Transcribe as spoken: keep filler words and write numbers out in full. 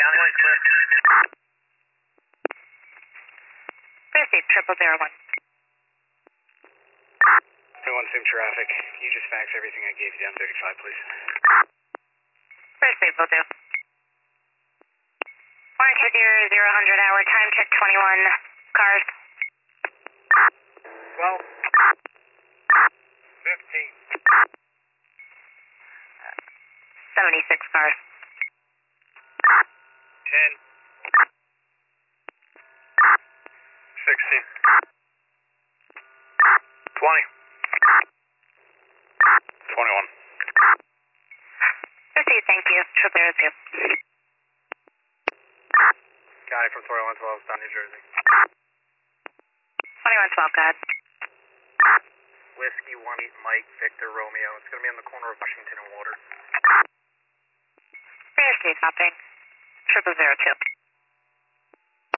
County. Clear. Proceed, triple zero one. twenty-one Sim traffic. Can you just fax everything I gave you down thirty-five, please? Proceed, will do. Orange with your zero hundred hour time check twenty-one cars. twelve. fifteen. seventy-six cars. ten. sixteen. twenty. twenty-one. Proceed, thank you. Triple zero two. County from twenty-one twelve, down New Jersey. twenty-one twelve, go ahead. Whiskey one eight Mike Victor Romeo. It's going to be on the corner of Washington and Water. Proceed, hopping. Triple zero two.